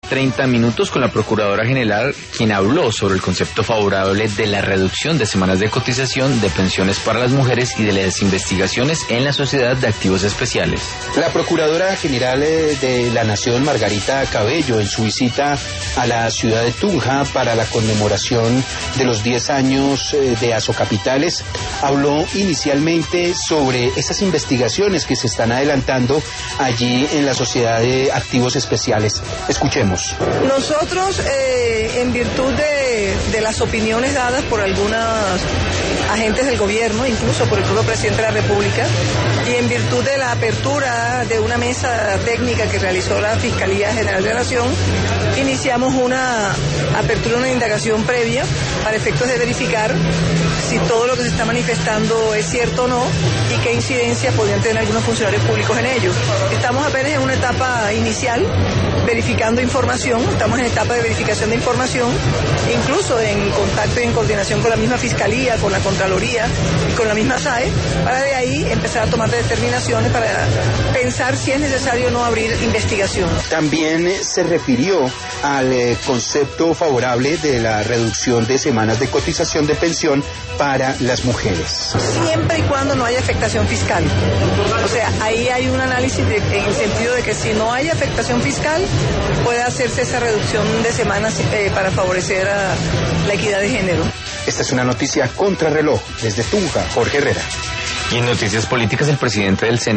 30 minutos con la Procuradora General, quien habló sobre el concepto favorable de la reducción de semanas de cotización de pensiones para las mujeres y de las investigaciones en la Sociedad de Activos Especiales. La Procuradora General de la Nación, Margarita Cabello, en su visita a la ciudad de Tunja para la conmemoración de los 10 años de Asocapitales, habló inicialmente sobre esas investigaciones que se están adelantando allí en la Sociedad de Activos Especiales. Escuchemos. Nosotros, en virtud de las opiniones dadas por algunos agentes del gobierno, incluso por el propio presidente de la República, y en virtud de la apertura de una mesa técnica que realizó la Fiscalía General de la Nación, iniciamos una apertura, una indagación previa para efectos de verificar si todo lo que se está manifestando es cierto o no y qué incidencia podrían tener algunos funcionarios públicos en ello. Estamos apenas en una etapa inicial, verificando información, estamos en etapa de verificación de información, incluso en contacto y en coordinación con la misma Fiscalía, con la Contraloría y con la misma SAE, para de ahí empezar a tomar determinaciones para pensar si es necesario o no abrir investigación. También se refirió al concepto favorable de la reducción de semanas de cotización de pensión para las mujeres. Siempre y cuando no haya afectación fiscal. O sea, ahí hay un análisis en el sentido de que si no hay afectación fiscal, puede hacerse esa reducción de semanas para favorecer a la equidad de género. Esta es una noticia contrarreloj. Desde Tunja, Jorge Herrera. Y en noticias políticas, el presidente del Senado